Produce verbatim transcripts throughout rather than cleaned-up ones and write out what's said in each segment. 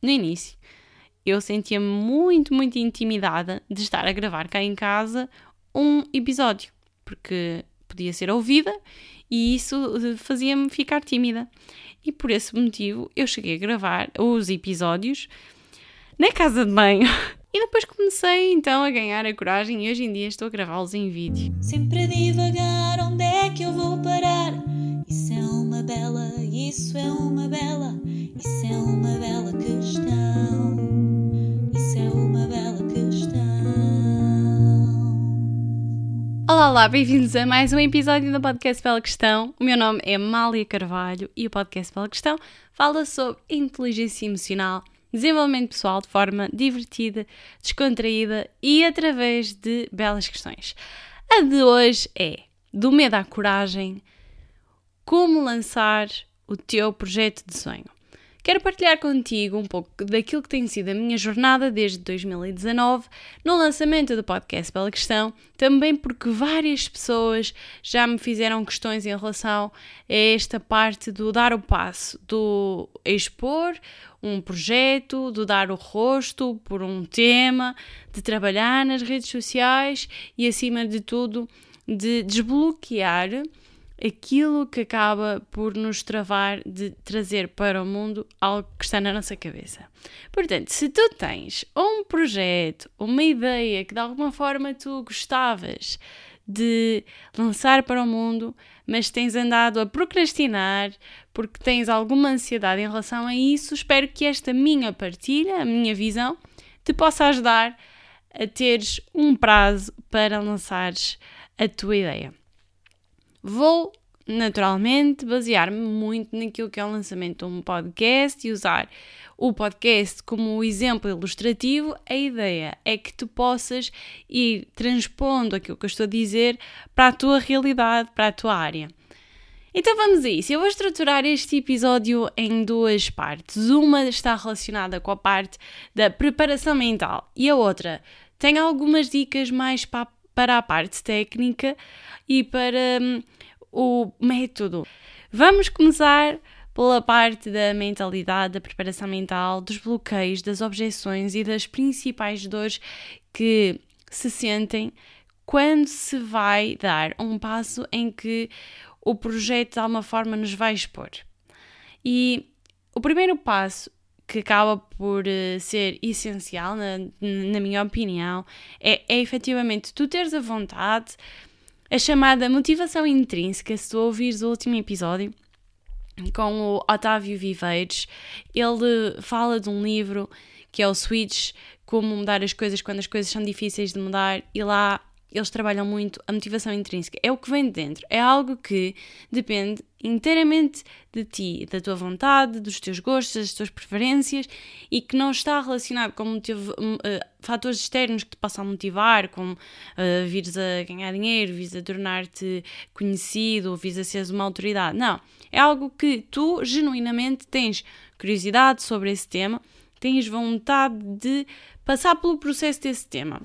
no início, eu sentia-me muito, muito intimidada de estar a gravar cá em casa um episódio, porque podia ser ouvida e isso fazia-me ficar tímida. E por esse motivo eu cheguei a gravar os episódios na casa de banho e depois comecei então a ganhar a coragem e hoje em dia estou a gravá-los em vídeo. Sempre a divagar, onde é que eu vou parar? Isso é uma bela, isso é uma bela, isso é uma bela questão. Isso é uma bela questão. Olá, olá, bem-vindos a mais um episódio do podcast Bela Questão. O meu nome é Amália Carvalho e o podcast Bela Questão fala sobre inteligência emocional, desenvolvimento pessoal de forma divertida, descontraída e através de belas questões. A de hoje é do medo à coragem, como lançar o teu projeto de sonho. Quero partilhar contigo um pouco daquilo que tem sido a minha jornada desde dois mil e dezanove no lançamento do podcast Bela Questão, também porque várias pessoas já me fizeram questões em relação a esta parte do dar o passo, do expor um projeto, de dar o rosto por um tema, de trabalhar nas redes sociais e, acima de tudo, de desbloquear aquilo que acaba por nos travar de trazer para o mundo algo que está na nossa cabeça. Portanto, se tu tens um projeto, uma ideia que de alguma forma tu gostavas de lançar para o mundo, mas tens andado a procrastinar porque tens alguma ansiedade em relação a isso, espero que esta minha partilha, a minha visão, te possa ajudar a teres um prazo para lançares a tua ideia. Vou, naturalmente, basear-me muito naquilo que é o lançamento de um podcast e usar o podcast como exemplo ilustrativo. A ideia é que tu possas ir transpondo aquilo que eu estou a dizer para a tua realidade, para a tua área. Então vamos a isso. Eu vou estruturar este episódio em duas partes. Uma está relacionada com a parte da preparação mental e a outra tem algumas dicas mais para a para a parte técnica e para um, o método. Vamos começar pela parte da mentalidade, da preparação mental, dos bloqueios, das objeções e das principais dores que se sentem quando se vai dar um passo em que o projeto de alguma forma nos vai expor. E o primeiro passo que acaba por uh, ser essencial, na, na minha opinião, é, é efetivamente tu teres a vontade, a chamada motivação intrínseca. Se tu ouvires o último episódio com o Otávio Viveiros, ele fala de um livro que é o Switch, como mudar as coisas quando as coisas são difíceis de mudar, e lá eles trabalham muito a motivação intrínseca. É o que vem de dentro, é algo que depende inteiramente de ti, da tua vontade, dos teus gostos, das tuas preferências, e que não está relacionado com motiv- uh, fatores externos que te possam motivar, como uh, vires a ganhar dinheiro, vires a tornar-te conhecido, vires a seres uma autoridade. Não, é algo que tu genuinamente tens curiosidade sobre esse tema, tens vontade de passar pelo processo desse tema.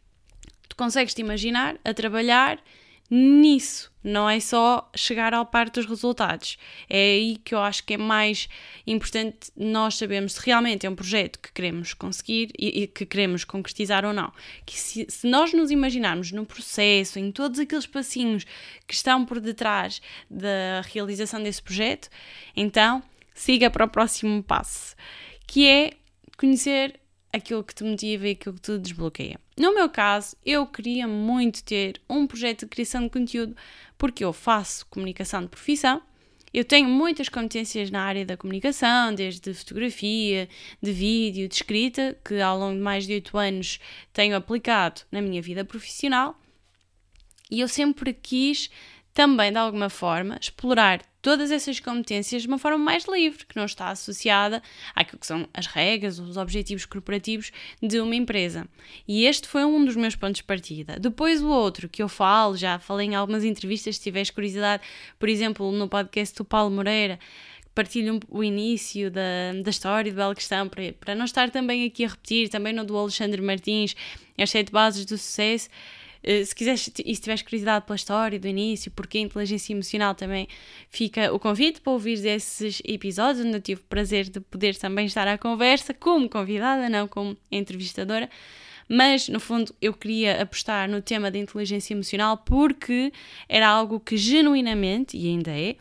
Tu consegues te imaginar a trabalhar nisso, não é só chegar ao par dos resultados. É aí que eu acho que é mais importante nós sabermos se realmente é um projeto que queremos conseguir e, e que queremos concretizar ou não. Que se, se nós nos imaginarmos no processo, em todos aqueles passinhos que estão por detrás da realização desse projeto, então siga para o próximo passo, que é conhecer aquilo que te motiva e aquilo que te desbloqueia. No meu caso, eu queria muito ter um projeto de criação de conteúdo porque eu faço comunicação de profissão, eu tenho muitas competências na área da comunicação, desde fotografia, de vídeo, de escrita, que ao longo de mais de oito anos tenho aplicado na minha vida profissional, e eu sempre quis também, de alguma forma, explorar todas essas competências de uma forma mais livre, que não está associada àquilo que são as regras, os objetivos corporativos de uma empresa. E este foi um dos meus pontos de partida. Depois o outro que eu falo, já falei em algumas entrevistas, se tiveres curiosidade, por exemplo, no podcast do Paulo Moreira, partilho o início da, da história de Bela Questão, para, para não estar também aqui a repetir, também no do Alexandre Martins, as sete bases do sucesso. Se quiseres, e se tiveres curiosidade pela história do início, porque a inteligência emocional, também fica o convite para ouvir esses episódios, onde eu tive o prazer de poder também estar à conversa como convidada, não como entrevistadora. Mas, no fundo, eu queria apostar no tema da inteligência emocional porque era algo que genuinamente, e ainda é,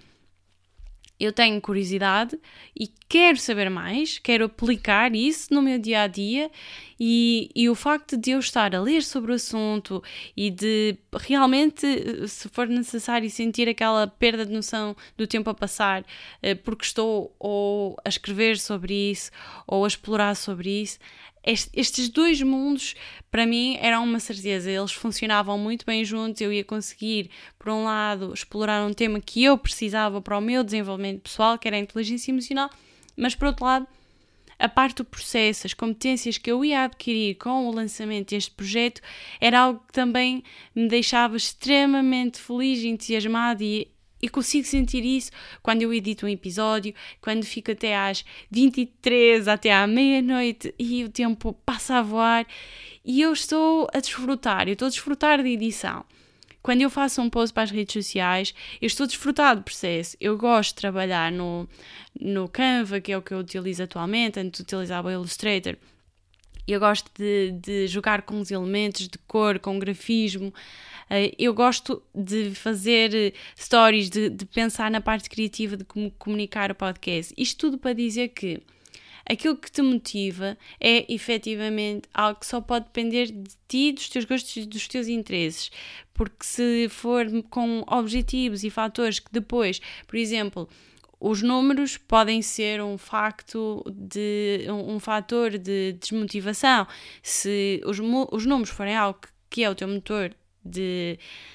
eu tenho curiosidade e quero saber mais, quero aplicar isso no meu dia-a-dia e, e o facto de eu estar a ler sobre o assunto e de realmente, se for necessário, sentir aquela perda de noção do tempo a passar porque estou ou a escrever sobre isso ou a explorar sobre isso, estes dois mundos, para mim, eram uma certeza. Eles funcionavam muito bem juntos. Eu ia conseguir, por um lado, explorar um tema que eu precisava para o meu desenvolvimento pessoal, que era a inteligência emocional, mas, por outro lado, a parte do processo, as competências que eu ia adquirir com o lançamento deste projeto, era algo que também me deixava extremamente feliz e entusiasmada e E consigo sentir isso quando eu edito um episódio, quando fico até às vinte e três, até à meia-noite e o tempo passa a voar e eu estou a desfrutar, eu estou a desfrutar da edição. Quando eu faço um post para as redes sociais, eu estou a desfrutar do processo. Eu gosto de trabalhar no, no Canva, que é o que eu utilizo atualmente, antes de utilizar o Illustrator. Eu gosto de, de jogar com os elementos de cor, com grafismo. Eu gosto de fazer stories, de, de pensar na parte criativa de como comunicar o podcast. Isto tudo para dizer que aquilo que te motiva é efetivamente algo que só pode depender de ti, dos teus gostos e dos teus interesses. Porque se for com objetivos e fatores que depois, por exemplo, os números podem ser um facto de um, um fator de desmotivação. Se os, os números forem algo que, que é o teu motor de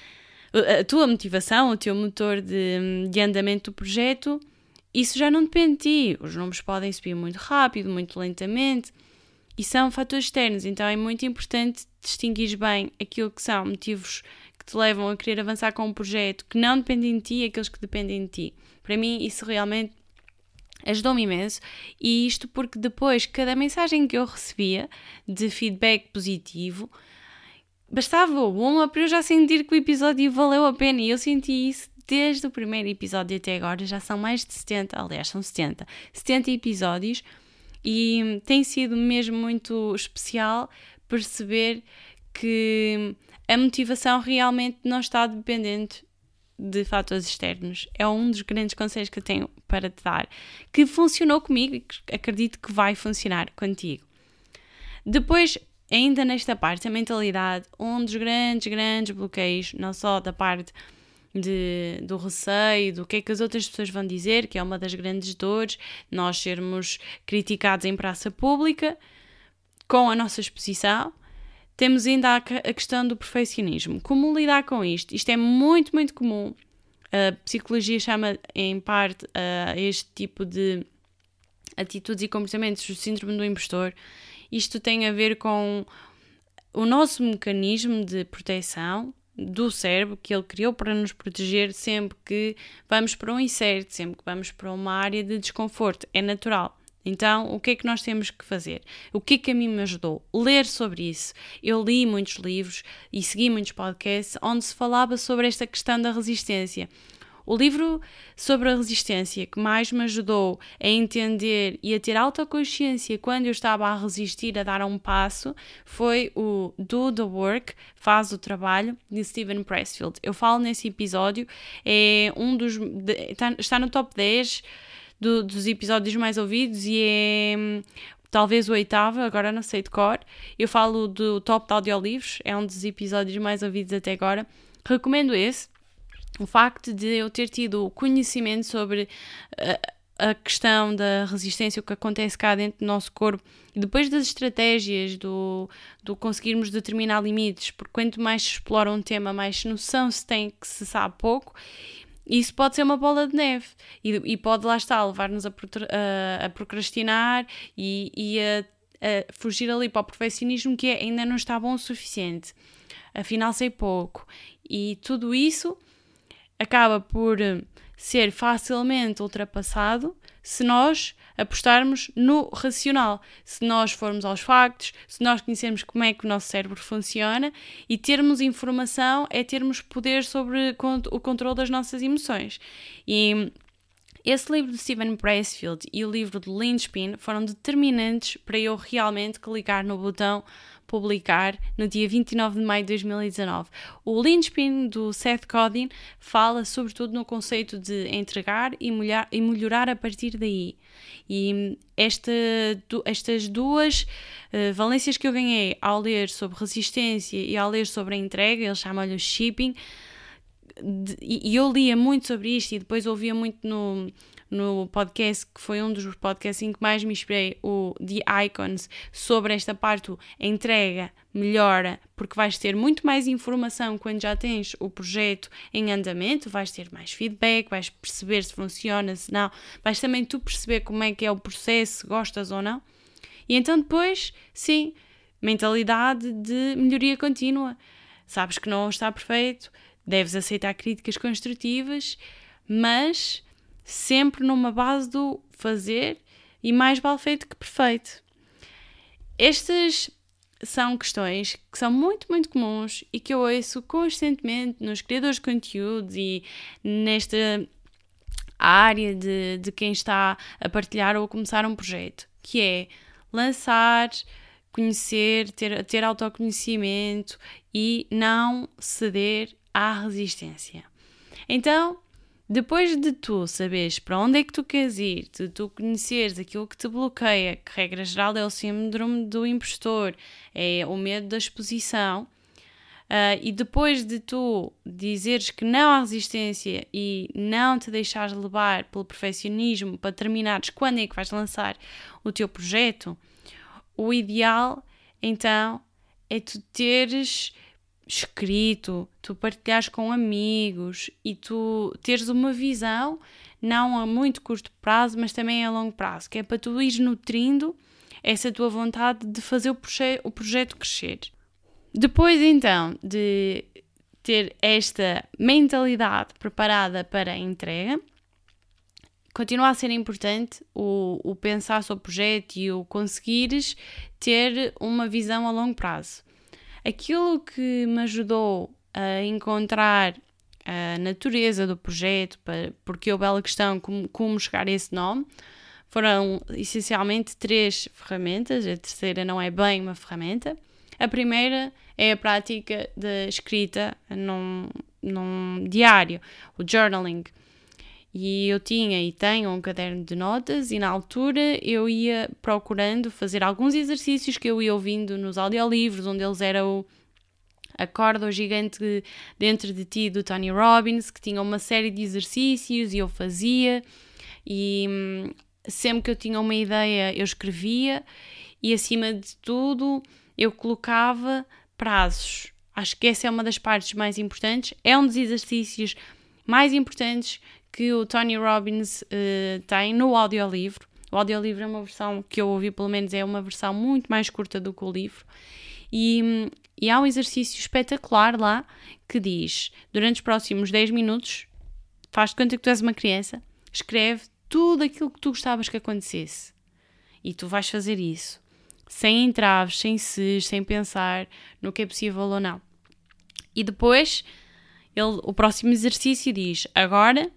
a tua motivação, o teu motor de, de andamento do projeto, isso já não depende de ti. Os números podem subir muito rápido, muito lentamente e são fatores externos, então é muito importante distinguir bem aquilo que são motivos que te levam a querer avançar com um projeto que não dependem de ti e aqueles que dependem de ti. Para mim isso realmente ajudou-me imenso, e isto porque depois cada mensagem que eu recebia de feedback positivo, bastava uma para eu já sentir que o episódio valeu a pena, e eu senti isso desde o primeiro episódio até agora. Já são mais de setenta, aliás são setenta, setenta episódios, e tem sido mesmo muito especial perceber que a motivação realmente não está dependente de fatores externos. É um dos grandes conselhos que eu tenho para te dar, que funcionou comigo e que acredito que vai funcionar contigo. Depois, ainda nesta parte, a mentalidade, um dos grandes, grandes bloqueios, não só da parte de, do receio, do que é que as outras pessoas vão dizer, que é uma das grandes dores, nós sermos criticados em praça pública com a nossa exposição. Temos ainda a questão do perfeccionismo. Como lidar com isto? Isto é muito, muito comum. A psicologia chama, em parte, a este tipo de atitudes e comportamentos o síndrome do impostor. Isto tem a ver com o nosso mecanismo de proteção do cérebro que ele criou para nos proteger sempre que vamos para um incerto, sempre que vamos para uma área de desconforto. É natural. Então, o que é que nós temos que fazer? O que é que a mim me ajudou? Ler sobre isso. Eu li muitos livros e segui muitos podcasts onde se falava sobre esta questão da resistência. O livro sobre a resistência que mais me ajudou a entender e a ter autoconsciência quando eu estava a resistir a dar um passo foi o Do the Work, Faz o Trabalho, de Steven Pressfield. Eu falo nesse episódio, é um dos, está, está no top dez do, dos episódios mais ouvidos e é talvez o oitavo, agora não sei de cor. Eu falo do top de audiolivros, é um dos episódios mais ouvidos até agora. Recomendo esse. O facto de eu ter tido conhecimento sobre a, a questão da resistência, o que acontece cá dentro do nosso corpo, e depois das estratégias do, do conseguirmos determinar limites, porque quanto mais se explora um tema, mais noção se tem que se sabe pouco. Isso pode ser uma bola de neve e, e pode, lá estar, levar-nos a, a, a procrastinar e, e a, a fugir ali para o perfeccionismo, que é, ainda não está bom o suficiente, afinal sei pouco. E tudo isso acaba por ser facilmente ultrapassado se nós apostarmos no racional, se nós formos aos factos, se nós conhecermos como é que o nosso cérebro funciona, e termos informação é termos poder sobre o controle das nossas emoções. E esse livro de Steven Pressfield e o livro de Linchpin foram determinantes para eu realmente clicar no botão publicar no dia vinte e nove de maio de dois mil e dezanove. O Linchpin do Seth Godin fala sobretudo no conceito de entregar e, molhar, e melhorar a partir daí. E esta, estas duas uh, valências que eu ganhei ao ler sobre resistência e ao ler sobre a entrega, eles chamam-lhe o shipping, de, e eu lia muito sobre isto e depois ouvia muito no... no podcast, que foi um dos podcasts em que mais me inspirei, o The Icons, sobre esta parte, o entrega, melhora, porque vais ter muito mais informação quando já tens o projeto em andamento, vais ter mais feedback, vais perceber se funciona, se não, vais também tu perceber como é que é o processo, se gostas ou não. E então depois, sim, mentalidade de melhoria contínua. Sabes que não está perfeito, deves aceitar críticas construtivas, mas sempre numa base do fazer e mais vale feito que perfeito. Estas são questões que são muito, muito comuns e que eu ouço constantemente nos criadores de conteúdo e nesta área de, de quem está a partilhar ou a começar um projeto, que é lançar, conhecer, ter, ter autoconhecimento e não ceder à resistência. Então, depois de tu saberes para onde é que tu queres ir, de tu conheceres aquilo que te bloqueia, que regra geral é o síndrome do impostor, é o medo da exposição, uh, e depois de tu dizeres que não à resistência e não te deixares levar pelo perfeccionismo para terminares quando é que vais lançar o teu projeto, o ideal então é tu teres escrito, tu partilhares com amigos e tu teres uma visão não a muito curto prazo, mas também a longo prazo, que é para tu ires nutrindo essa tua vontade de fazer o, proje- o projeto crescer. Depois então de ter esta mentalidade preparada para a entrega, continua a ser importante o, o pensar sobre o projeto e o conseguires ter uma visão a longo prazo. Aquilo que me ajudou a encontrar a natureza do projeto, para, porque é bela questão como, como chegar a esse nome, foram essencialmente três ferramentas. A terceira não é bem uma ferramenta. A primeira é a prática da escrita num, num diário, o journaling. E eu tinha e tenho um caderno de notas e na altura eu ia procurando fazer alguns exercícios que eu ia ouvindo nos audiolivros, onde eles eram o Acorda o Gigante Dentro de Ti, do Tony Robbins, que tinha uma série de exercícios e eu fazia, e hum, sempre que eu tinha uma ideia eu escrevia e acima de tudo eu colocava prazos. Acho que essa é uma das partes mais importantes, é um dos exercícios mais importantes que o Tony Robbins uh, tem no audiolivro. O audiolivro é uma versão que eu ouvi, pelo menos é uma versão muito mais curta do que o livro. E, e há um exercício espetacular lá que diz, durante os próximos dez minutos, faz de conta que tu és uma criança, escreve tudo aquilo que tu gostavas que acontecesse. E tu vais fazer isso, sem entraves, sem ses, sem pensar no que é possível ou não. E depois, ele, o próximo exercício diz, agora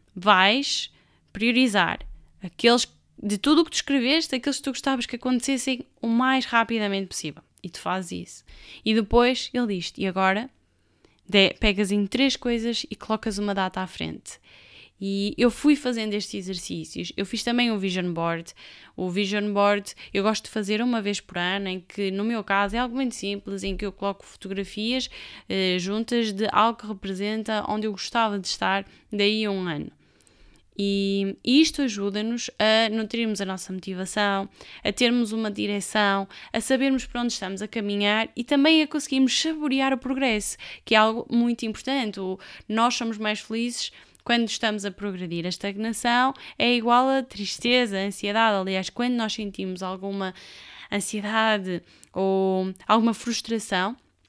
vais priorizar aqueles, de tudo o que tu escreveste, aqueles que tu gostavas que acontecessem o mais rapidamente possível. E tu fazes isso. E depois ele diz, e agora de, pegas em três coisas e colocas uma data à frente. E eu fui fazendo estes exercícios. Eu fiz também o Vision Board. O Vision Board eu gosto de fazer uma vez por ano, em que no meu caso é algo muito simples, em que eu coloco fotografias eh, juntas de algo que representa onde eu gostava de estar daí a um ano. E isto ajuda-nos a nutrirmos a nossa motivação, a termos uma direção, a sabermos para onde estamos a caminhar e também a conseguirmos saborear o progresso, que é algo muito importante. O, nós somos mais felizes quando estamos a progredir. A estagnação é igual a tristeza, a ansiedade. Aliás, quando nós sentimos alguma ansiedade ou alguma frustração,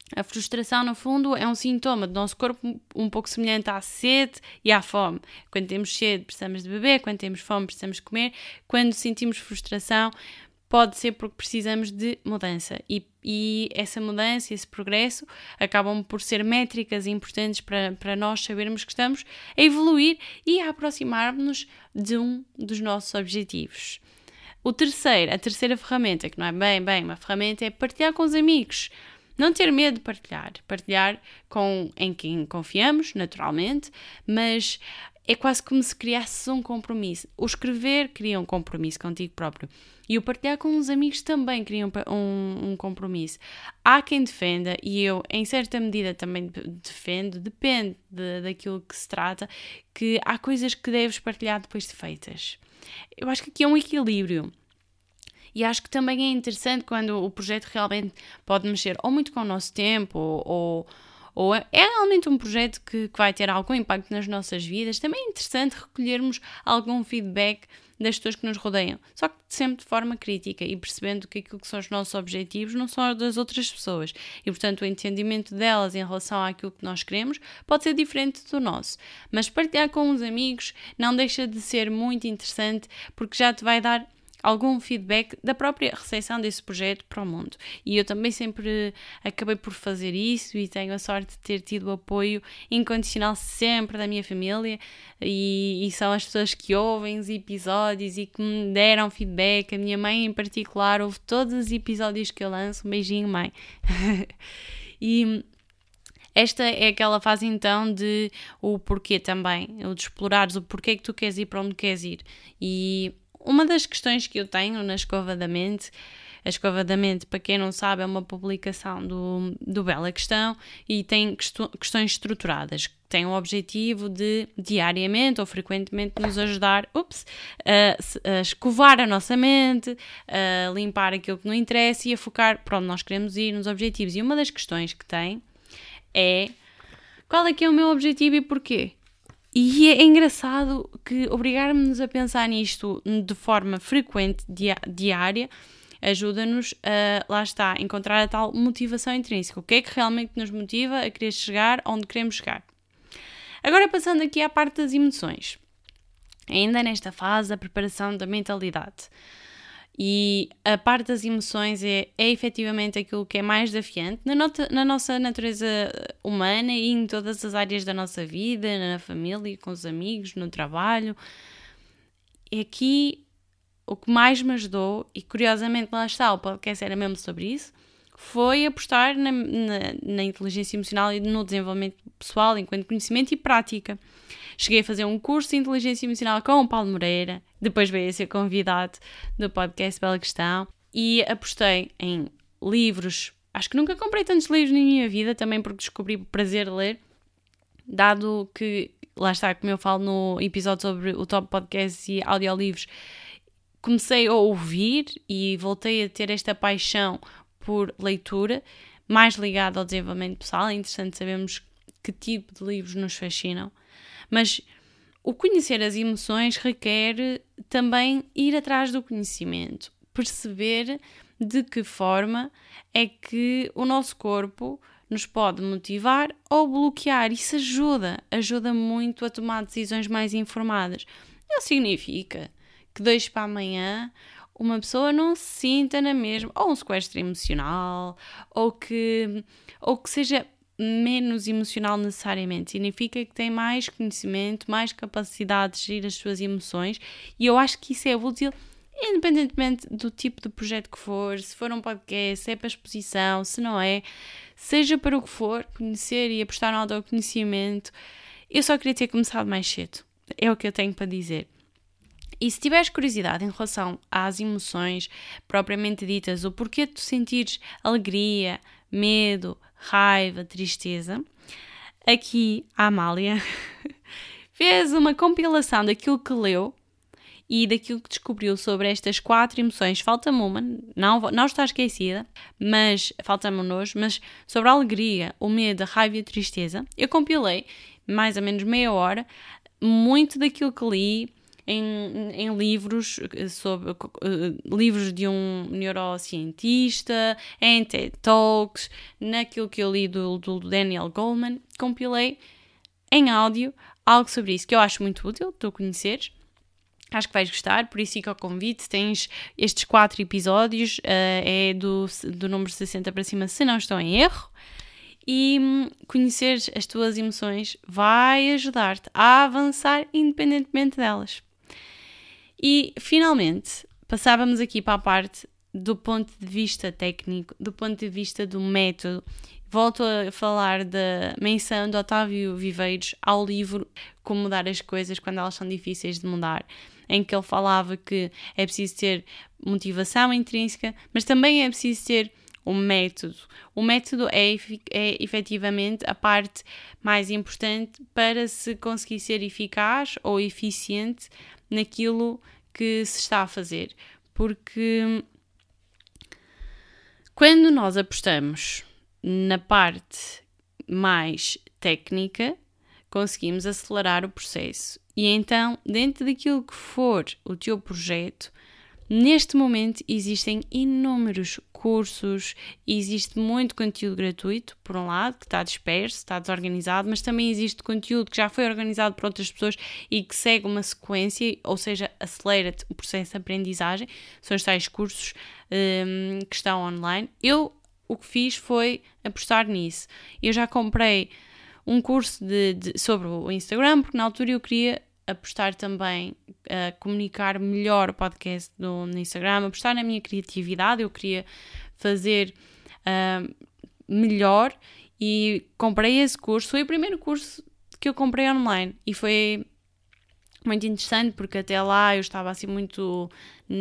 A frustração, no fundo, é um sintoma do nosso corpo um pouco semelhante à sede e à fome. Quando temos sede, precisamos de beber. Quando temos fome, precisamos de comer. Quando sentimos frustração, pode ser porque precisamos de mudança. E, e essa mudança, esse progresso, acabam por ser métricas importantes para, para nós sabermos que estamos a evoluir e a aproximar-nos de um dos nossos objetivos. O terceiro, a terceira ferramenta, que não é bem, bem uma ferramenta, é partilhar com os amigos. Não ter medo de partilhar. Partilhar com em quem confiamos, naturalmente, mas é quase como se criasse um compromisso. O escrever cria um compromisso contigo próprio. E o partilhar com os amigos também cria um, um, um compromisso. Há quem defenda, e eu em certa medida também defendo, depende de, daquilo que se trata, que há coisas que deves partilhar depois de feitas. Eu acho que aqui é um equilíbrio. E acho que também é interessante quando o projeto realmente pode mexer ou muito com o nosso tempo, ou, ou é realmente um projeto que, que vai ter algum impacto nas nossas vidas. Também é interessante recolhermos algum feedback das pessoas que nos rodeiam, só que sempre de forma crítica e percebendo que aquilo que são os nossos objetivos não são os das outras pessoas. E, portanto, o entendimento delas em relação àquilo que nós queremos pode ser diferente do nosso. Mas partilhar com os amigos não deixa de ser muito interessante, porque já te vai dar algum feedback da própria recepção desse projeto para o mundo. E eu também sempre acabei por fazer isso e tenho a sorte de ter tido o apoio incondicional sempre da minha família e, e são as pessoas que ouvem os episódios e que me deram feedback. A minha mãe em particular ouve todos os episódios que eu lanço. Um beijinho, mãe. E esta é aquela fase então de o porquê também, o de explorares o porquê que tu queres ir para onde queres ir. E uma das questões que eu tenho na Escova da Mente, a Escova da Mente, para quem não sabe, é uma publicação do, do Bela Questão e tem questões estruturadas. Tem o objetivo de, diariamente ou frequentemente, nos ajudar ups, a, a escovar a nossa mente, a limpar aquilo que não interessa e a focar para onde nós queremos ir, nos objetivos. E uma das questões que tem é: qual é que é o meu objetivo e porquê? E é engraçado que obrigar-nos a pensar nisto de forma frequente, diária, ajuda-nos a, lá está, encontrar a tal motivação intrínseca. O que é que realmente nos motiva a querer chegar onde queremos chegar? Agora, passando aqui à parte das emoções. Ainda nesta fase da preparação da mentalidade. E a parte das emoções é, é efetivamente aquilo que é mais desafiante na, nota, na nossa natureza humana e em todas as áreas da nossa vida, na família, com os amigos, no trabalho. E aqui o que mais me ajudou, e curiosamente lá está, o podcast era mesmo sobre isso, foi apostar na, na, na inteligência emocional e no desenvolvimento pessoal enquanto conhecimento e prática. Cheguei a fazer um curso de inteligência emocional com o Paulo Moreira, depois veio a ser convidado do podcast Bela Questão, e apostei em livros. Acho que nunca comprei tantos livros na minha vida, também porque descobri o prazer de ler, dado que, lá está, como eu falo no episódio sobre o Top Podcast e audiolivros, comecei a ouvir e voltei a ter esta paixão por leitura, mais ligada ao desenvolvimento pessoal. É interessante sabermos que tipo de livros nos fascinam. Mas o conhecer as emoções requer também ir atrás do conhecimento, perceber de que forma é que o nosso corpo nos pode motivar ou bloquear. Isso ajuda, ajuda muito a tomar decisões mais informadas. Não significa que de hoje para amanhã uma pessoa não se sinta na mesma, ou um sequestro emocional, ou que, ou que seja menos emocional necessariamente. Significa que tem mais conhecimento, mais capacidade de gerir as suas emoções, e eu acho que isso é útil independentemente do tipo de projeto que for, se for um podcast, se é para exposição, se não é, seja para o que for, conhecer e apostar no autoconhecimento. Eu só queria ter começado mais cedo, é o que eu tenho para dizer. E se tiveres curiosidade em relação às emoções propriamente ditas, o porquê de tu sentires alegria, medo, raiva, tristeza, aqui a Amália fez uma compilação daquilo que leu e daquilo que descobriu sobre estas quatro emoções. Falta-me uma, não, não está esquecida, mas falta-me um nojo, mas sobre a alegria, o medo, a raiva e a tristeza. Eu compilei mais ou menos meia hora, muito daquilo que li, em, em livros, sobre, uh, livros de um neurocientista, em TED Talks, naquilo que eu li do, do Daniel Goleman, compilei em áudio algo sobre isso, que eu acho muito útil, tu conheceres. Acho que vais gostar, por isso fica o convite. Tens estes quatro episódios, uh, é do, do número sessenta para cima, se não estou em erro. E hum, conheceres as tuas emoções vai ajudar-te a avançar independentemente delas. E, finalmente, passávamos aqui para a parte do ponto de vista técnico, do ponto de vista do método. Volto a falar da menção de Otávio Viveiros ao livro Como Mudar as Coisas Quando Elas São Difíceis de Mudar, em que ele falava que é preciso ter motivação intrínseca, mas também é preciso ter um método. O método é, é efetivamente a parte mais importante para se conseguir ser eficaz ou eficiente naquilo que se está a fazer. Porque quando nós apostamos na parte mais técnica, conseguimos acelerar o processo. E então, dentro daquilo que for o teu projeto, neste momento existem inúmeros cursos, existe muito conteúdo gratuito, por um lado, que está disperso, está desorganizado, mas também existe conteúdo que já foi organizado por outras pessoas e que segue uma sequência, ou seja, acelera-te o processo de aprendizagem. São os tais cursos um, que estão online. Eu o que fiz foi apostar nisso. Eu já comprei um curso de, de, sobre o Instagram, porque na altura eu queria apostar também a comunicar melhor o podcast no, no Instagram, apostar na minha criatividade, eu queria fazer uh, melhor e comprei esse curso. Foi o primeiro curso que eu comprei online e foi muito interessante porque até lá eu estava assim muito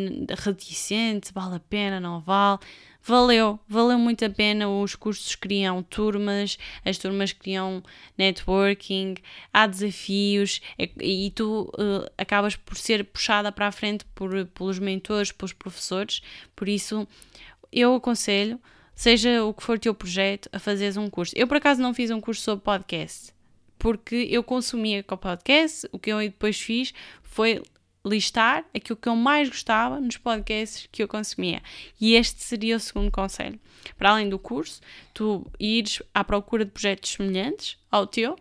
reticente, vale a pena, não vale? Valeu, valeu muito a pena. Os cursos criam turmas, as turmas criam networking, há desafios e, e tu uh, acabas por ser puxada para a frente por, pelos mentores, pelos professores. Por isso eu aconselho, seja o que for o teu projeto, a fazeres um curso. Eu por acaso não fiz um curso sobre podcast, porque eu consumia com o podcast. O que eu depois fiz foi listar aquilo que eu mais gostava nos podcasts que eu consumia. E este seria o segundo conselho. Para além do curso, tu ires à procura de projetos semelhantes ao teu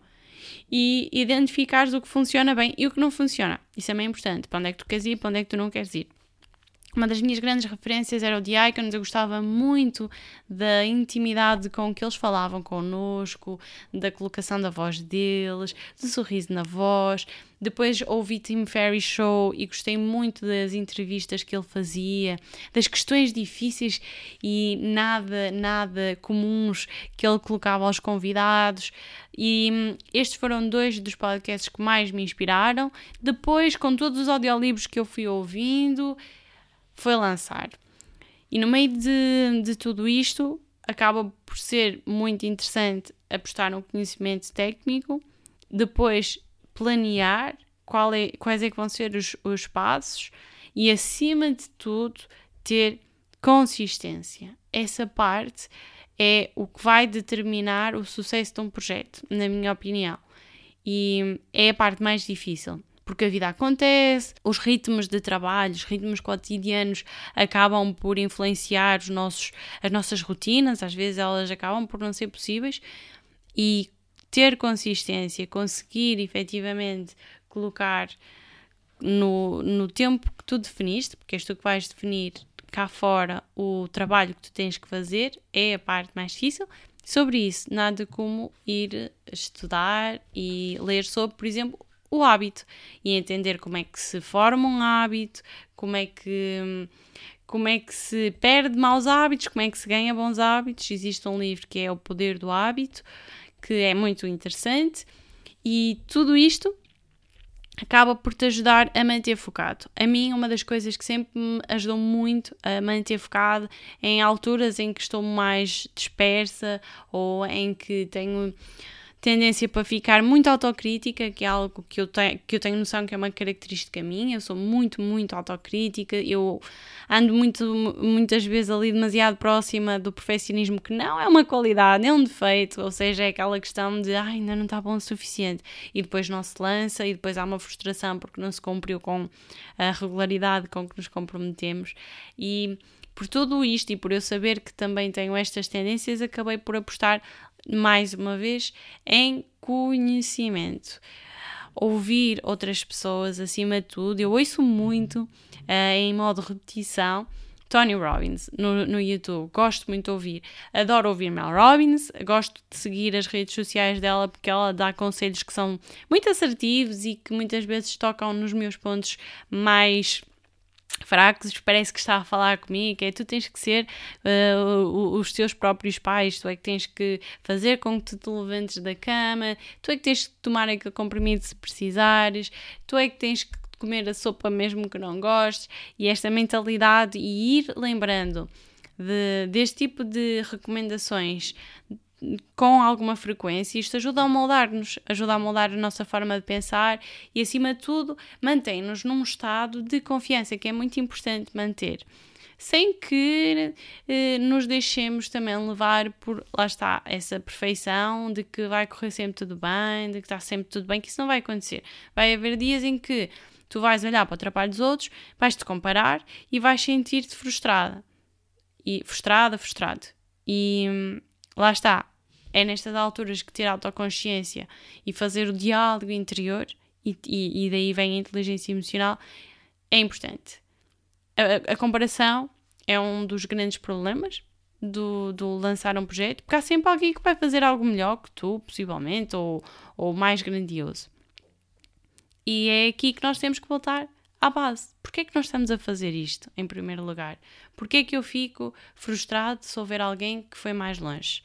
e identificares o que funciona bem e o que não funciona. Isso é bem importante. Para onde é que tu queres ir, para onde é que tu não queres ir. Uma das minhas grandes referências era o The Icons. Eu gostava muito da intimidade com que eles falavam connosco, da colocação da voz deles, do sorriso na voz. Depois ouvi Tim Ferriss Show e gostei muito das entrevistas que ele fazia, das questões difíceis e nada, nada comuns que ele colocava aos convidados. E estes foram dois dos podcasts que mais me inspiraram. Depois, com todos os audiolivros que eu fui ouvindo, foi lançar. E no meio de, de tudo isto, acaba por ser muito interessante apostar no conhecimento técnico, depois planear qual é, quais é que vão ser os, os passos e, acima de tudo, ter consistência. Essa parte é o que vai determinar o sucesso de um projeto, na minha opinião. E é a parte mais difícil. Porque a vida acontece, os ritmos de trabalho, os ritmos cotidianos acabam por influenciar os nossos, as nossas rotinas, às vezes elas acabam por não ser possíveis, e ter consistência, conseguir efetivamente colocar no, no tempo que tu definiste, porque és tu que vais definir cá fora o trabalho que tu tens que fazer, é a parte mais difícil. Sobre isso, nada como ir estudar e ler sobre, por exemplo, o hábito e entender como é que se forma um hábito, como é que, como é que se perde maus hábitos, como é que se ganha bons hábitos. Existe um livro que é O Poder do Hábito, que é muito interessante, e tudo isto acaba por te ajudar a manter focado. A mim, uma das coisas que sempre me ajudou muito a manter focado em alturas em que estou mais dispersa ou em que tenho tendência para ficar muito autocrítica, que é algo que eu, tenho, que eu tenho noção que é uma característica minha. Eu sou muito, muito autocrítica, eu ando muito, muitas vezes ali demasiado próxima do perfeccionismo, que não é uma qualidade, é um defeito, ou seja, é aquela questão de ah, ainda não está bom o suficiente, e depois não se lança, e depois há uma frustração porque não se cumpriu com a regularidade com que nos comprometemos. E por tudo isto e por eu saber que também tenho estas tendências, acabei por apostar mais uma vez em conhecimento. Ouvir outras pessoas acima de tudo. Eu ouço muito uh, em modo repetição Tony Robbins no, no YouTube. Gosto muito de ouvir. Adoro ouvir Mel Robbins. Gosto de seguir as redes sociais dela porque ela dá conselhos que são muito assertivos e que muitas vezes tocam nos meus pontos mais fracos. Parece que está a falar comigo, que é tu tens que ser uh, os teus próprios pais, tu é que tens que fazer com que tu te levantes da cama, tu é que tens que tomar aquele comprimido se precisares, tu é que tens que comer a sopa mesmo que não gostes, e esta mentalidade e ir lembrando de, deste tipo de recomendações com alguma frequência, isto ajuda a moldar-nos, ajuda a moldar a nossa forma de pensar e, acima de tudo, mantém-nos num estado de confiança, que é muito importante manter, sem que eh, nos deixemos também levar por, lá está, essa perfeição de que vai correr sempre tudo bem, de que está sempre tudo bem, que isso não vai acontecer. Vai haver dias em que tu vais olhar para o trabalho dos outros, vais-te comparar e vais sentir-te frustrada, e frustrada, frustrado, e lá está, é nestas alturas que ter autoconsciência e fazer o diálogo interior, e, e, e daí vem a inteligência emocional, é importante. A, a comparação é um dos grandes problemas do, do lançar um projeto, porque há sempre alguém que vai fazer algo melhor que tu, possivelmente, ou, ou mais grandioso. E é aqui que nós temos que voltar à base. Porquê é que nós estamos a fazer isto, em primeiro lugar? Porquê é que eu fico frustrado se houver alguém que foi mais longe?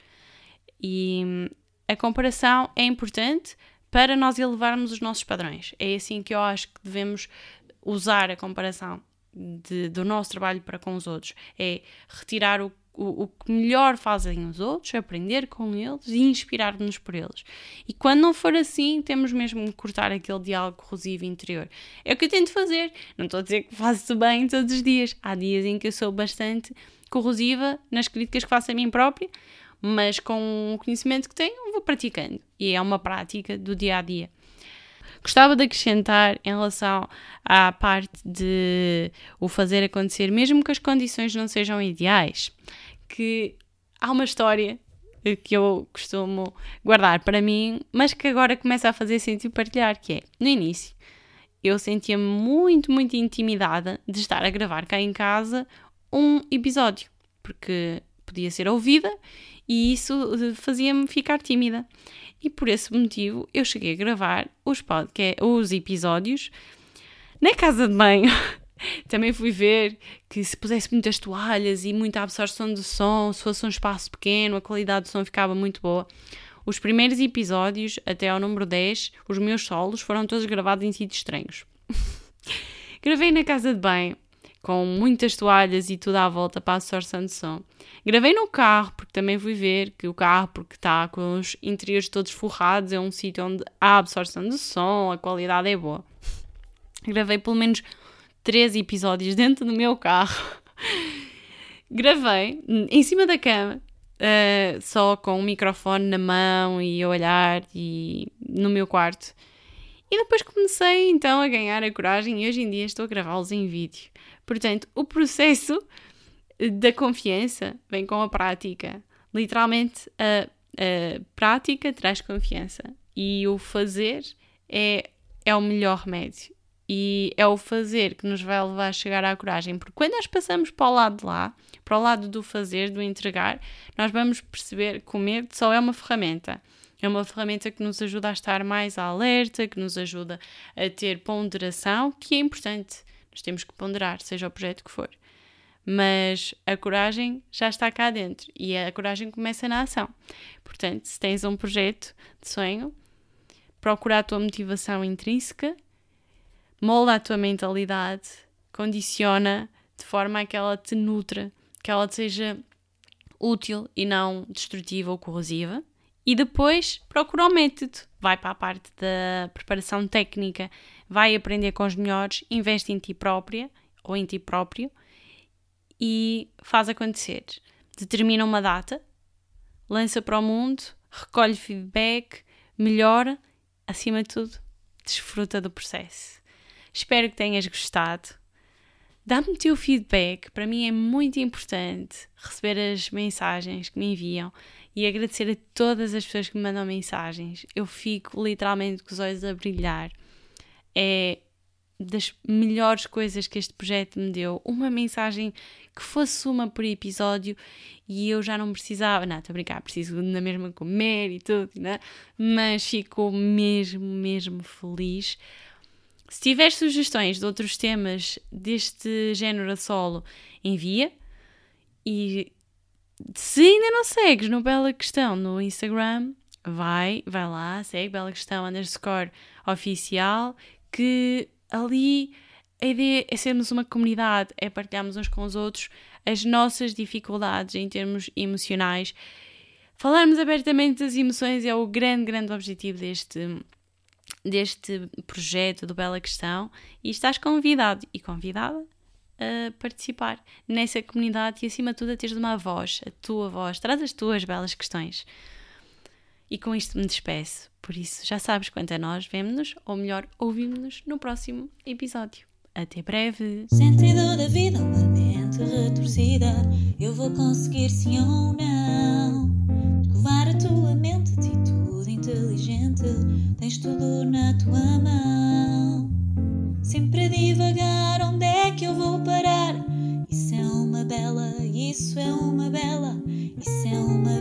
E a comparação é importante para nós elevarmos os nossos padrões. É assim que eu acho que devemos usar a comparação de, do nosso trabalho para com os outros. É retirar o, o, o que melhor fazem os outros, aprender com eles e inspirar-nos por eles. E quando não for assim, temos mesmo que cortar aquele diálogo corrosivo interior. É o que eu tento fazer. Não estou a dizer que faço bem todos os dias. Há dias em que eu sou bastante corrosiva nas críticas que faço a mim própria, mas com o conhecimento que tenho, vou praticando. E é uma prática do dia a dia. Gostava de acrescentar em relação à parte de o fazer acontecer, mesmo que as condições não sejam ideais, que há uma história que eu costumo guardar para mim, mas que agora começa a fazer sentido partilhar, que é, no início, eu sentia-me muito, muito intimidada de estar a gravar cá em casa um episódio, porque podia ser ouvida e isso fazia-me ficar tímida. E por esse motivo eu cheguei a gravar os, podcast, os episódios na casa de banho. Também fui ver que se pusesse muitas toalhas e muita absorção de som, se fosse um espaço pequeno, a qualidade do som ficava muito boa. Os primeiros episódios, até ao número dez, os meus solos, foram todos gravados em sítios estranhos. Gravei na casa de banho, com muitas toalhas e tudo à volta para a absorção de som. Gravei no carro, porque também fui ver que o carro, porque está com os interiores todos forrados, é um sítio onde há absorção de som, a qualidade é boa. Gravei pelo menos três episódios dentro do meu carro. Gravei em cima da cama, uh, só com o microfone na mão e a olhar e no meu quarto. E depois comecei então a ganhar a coragem e hoje em dia estou a gravá-los em vídeo. Portanto, o processo da confiança vem com a prática. Literalmente, a, a prática traz confiança. E o fazer é, é o melhor remédio. E é o fazer que nos vai levar a chegar à coragem. Porque quando nós passamos para o lado de lá, para o lado do fazer, do entregar, nós vamos perceber que o medo só é uma ferramenta. É uma ferramenta que nos ajuda a estar mais alerta, que nos ajuda a ter ponderação, que é importante. Nós temos que ponderar, seja o projeto que for. Mas a coragem já está cá dentro e a coragem começa na ação. Portanto, se tens um projeto de sonho, procura a tua motivação intrínseca, molda a tua mentalidade, condiciona de forma a que ela te nutra, que ela te seja útil e não destrutiva ou corrosiva. E depois procura o método, vai para a parte da preparação técnica, vai aprender com os melhores, investe em ti própria ou em ti próprio e faz acontecer. Determina uma data, lança para o mundo, recolhe feedback, melhora, acima de tudo, desfruta do processo. Espero que tenhas gostado. Dá-me o teu feedback, para mim é muito importante receber as mensagens que me enviam e agradecer a todas as pessoas que me mandam mensagens. Eu fico literalmente com os olhos a brilhar. É das melhores coisas que este projeto me deu. Uma mensagem que fosse uma por episódio e eu já não precisava, não, estou a brincar, preciso na mesma comer e tudo, né? Mas fico mesmo, mesmo feliz. Se tiveres sugestões de outros temas deste género a solo, envia. E se ainda não segues no Bela Questão no Instagram, vai, vai lá, segue Bela Questão underscore oficial, que ali a ideia é sermos uma comunidade, é partilharmos uns com os outros as nossas dificuldades em termos emocionais. Falarmos abertamente das emoções é o grande, grande objetivo deste deste projeto do Bela Questão e estás convidado e convidada a participar nessa comunidade e acima de tudo a teres uma voz, a tua voz, traz as tuas belas questões. E com isto me despeço, por isso já sabes, quanto a nós, vemo-nos, ou melhor, ouvimos-nos no próximo episódio. Até breve! Sentido da vida, uma mente retorcida, eu vou conseguir sim ou não escovar a tua mente, atitude inteligente, tens tudo na tua mão. Sempre a divagar, onde é que eu vou parar? Isso é uma bela, isso é uma bela, isso é uma